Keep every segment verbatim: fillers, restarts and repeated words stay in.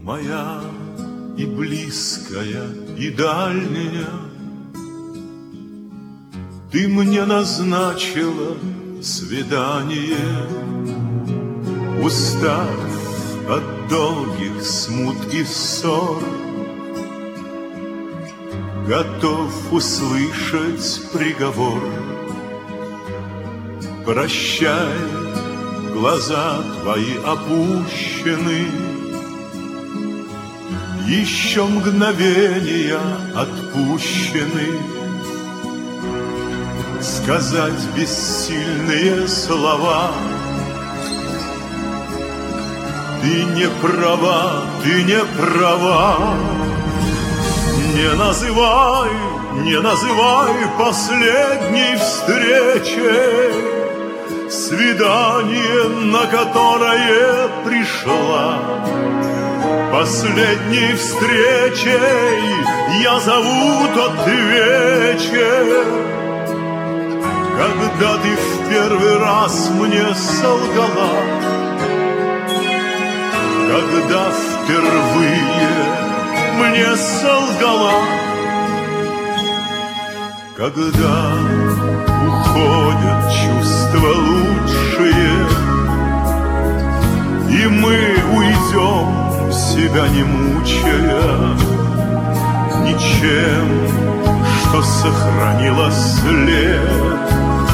моя и близкая, и дальняя, ты мне назначила свидание, устав от долгих смут и ссор, готов услышать приговор. Прощай, глаза твои опущены, еще мгновения отпущены. Сказать бессильные слова. Ты не права, ты не права. Не называй, не называй последней встречей свидание, на которое пришла. Последней встречей я зову тот вечер, когда ты в первый раз мне солгала, когда впервые мне солгала, когда уходят чувства лучшие, и мы уйдем, себя не мучая ничем, что сохранило след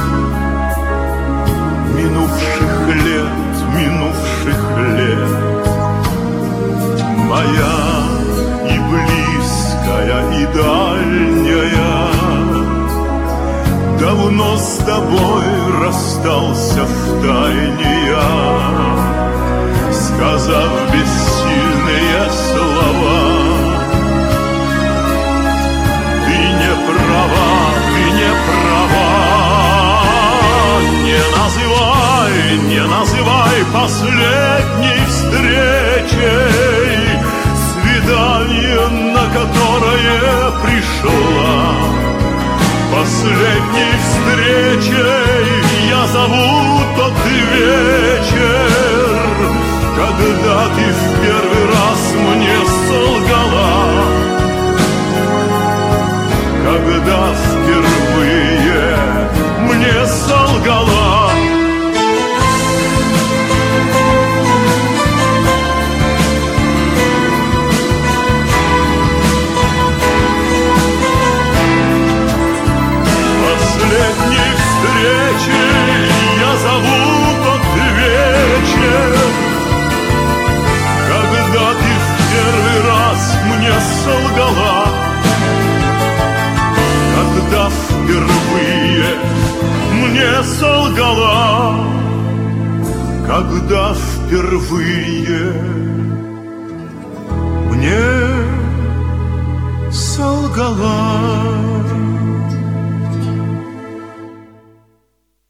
минувших лет, минувших лет. Моя и близкая, и дальняя, давно с тобой расстался втайне я, сказав бессильные слова. Ты не права, ты не права. Не называй, не называй последней встречей свидание, на которое пришла. Последней встречей я зову тот вечер, когда ты в первый раз мне солгала, когда впервые мне солгала. Последней встречей я зову тот вечер, когда ты в первый раз мне солгала, когда впервые мне солгала, когда впервые мне солгала.